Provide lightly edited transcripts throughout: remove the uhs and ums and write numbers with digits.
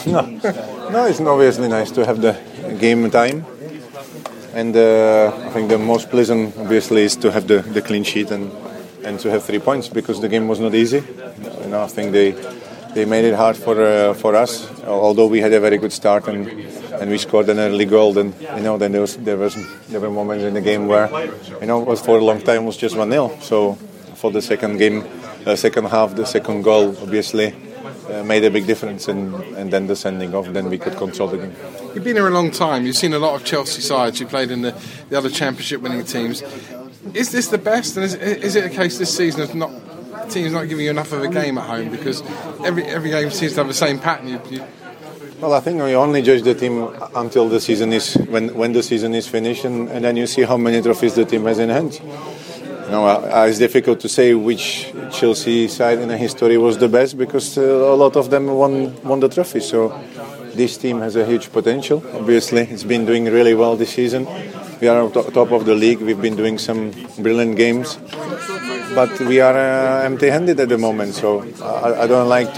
No, it's obviously nice to have the game time. And I think the most pleasant, obviously, is to have the clean sheet and to have 3 points, because the game was not easy. I think they made it hard for us. Although we had a very good start and we scored an early goal, then there were moments in the game where was for a long time was just 1-0. So for the second half, the second goal obviously made a big difference, and then the sending off, then we could control the game. You've been here a long time. You've seen a lot of Chelsea sides. You played in the other championship-winning teams. Is this the best? And is it a case this season of teams not giving you enough of a game at home, because every game seems to have the same pattern? Well, I think we only judge the team until the season is when the season is finished, and then you see how many trophies the team has in hand. It's difficult to say which Chelsea side in the history was the best, because a lot of them won the trophy. So this team has a huge potential. Obviously, it's been doing really well this season. We are on top of the league. We've been doing some brilliant games, but we are empty-handed at the moment. So I don't like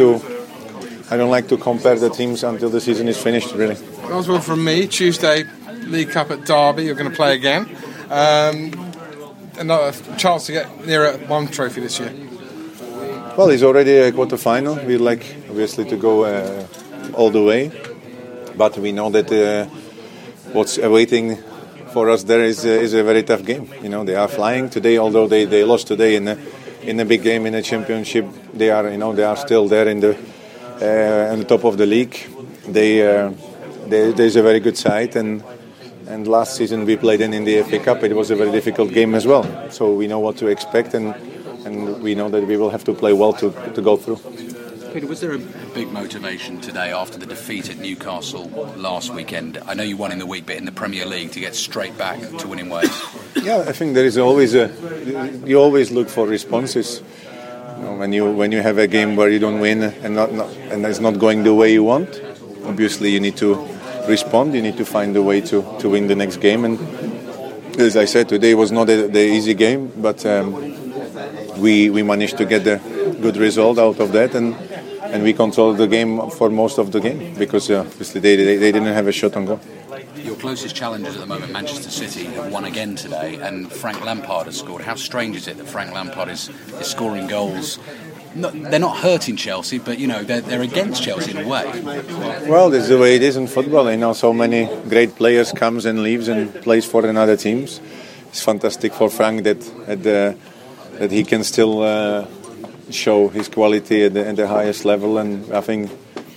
to compare the teams until the season is finished. Really. That was one from me. Tuesday, League Cup at Derby. You're going to play again. Another chance to get nearer one trophy this year. Well, it's already a quarter-final. We'd like, obviously, to go all the way, but we know that what's awaiting for us there is a very tough game. They are flying today, although they lost today in a big game in a championship. They are still there on the top of the league. There's a very good side, and last season we played in the FA Cup. It was a very difficult game as well. So we know what to expect, and we know that we will have to play well to go through. Peter, was there a big motivation today after the defeat at Newcastle last weekend? I know you won in the week, but in the Premier League, to get straight back to winning ways? Yeah, I think there is always you always look for responses. When you have a game where you don't win and it's not going the way you want, obviously you need to respond. You need to find a way to win the next game. And as I said, today was not the easy game, but we managed to get the good result out of that, and we controlled the game for most of the game, because obviously they didn't have a shot on goal. Your closest challengers at the moment, Manchester City, have won again today, and Frank Lampard has scored. How strange is it that Frank Lampard is scoring goals? They're not hurting Chelsea, but they're against Chelsea in a way. Well, this is the way it is in football. So many great players comes and leaves and plays for another teams. It's fantastic for Frank that he can still show his quality at the highest level, and I think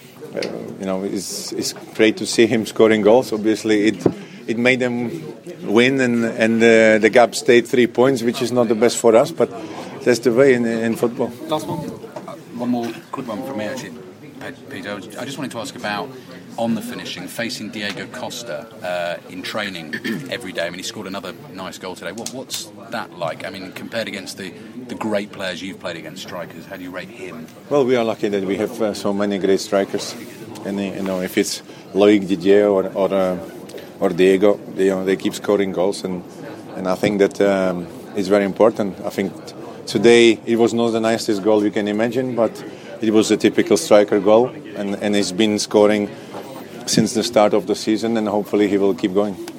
it's great to see him scoring goals. Obviously, it made them win, and the gap stayed 3 points, which is not the best for us, but that's the way in football. Last one. One more quick one from me, actually, Peter. I just wanted to ask about, on the finishing, facing Diego Costa in training every day. I mean, he scored another nice goal today. What's that like? I mean, compared against the great players you've played against, strikers, how do you rate him? Well, we are lucky that we have so many great strikers. And if it's Loic, Didier or Diego, they keep scoring goals, and I think that it's very important. I think today it was not the nicest goal you can imagine, but it was a typical striker goal, and he's been scoring since the start of the season, and hopefully he will keep going.